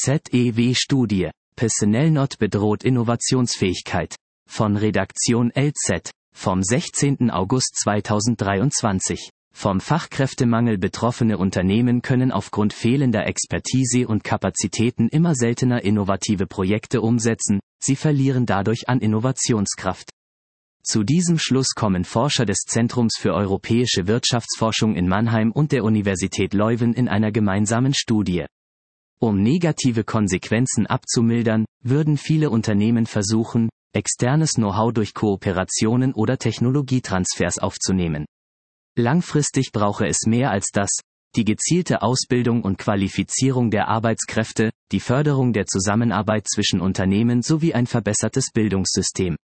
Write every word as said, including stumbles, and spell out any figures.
Z E W-Studie, Personalnot bedroht Innovationsfähigkeit. Von Redaktion L Z, vom sechzehnten August zweitausenddreiundzwanzig. Vom Fachkräftemangel betroffene Unternehmen können aufgrund fehlender Expertise und Kapazitäten immer seltener innovative Projekte umsetzen, sie verlieren dadurch an Innovationskraft. Zu diesem Schluss kommen Forscher des Zentrums für europäische Wirtschaftsforschung in Mannheim und der Universität Leuven in einer gemeinsamen Studie. Um negative Konsequenzen abzumildern, würden viele Unternehmen versuchen, externes Know-how durch Kooperationen oder Technologietransfers aufzunehmen. Langfristig brauche es mehr als das, die gezielte Ausbildung und Qualifizierung der Arbeitskräfte, die Förderung der Zusammenarbeit zwischen Unternehmen sowie ein verbessertes Bildungssystem.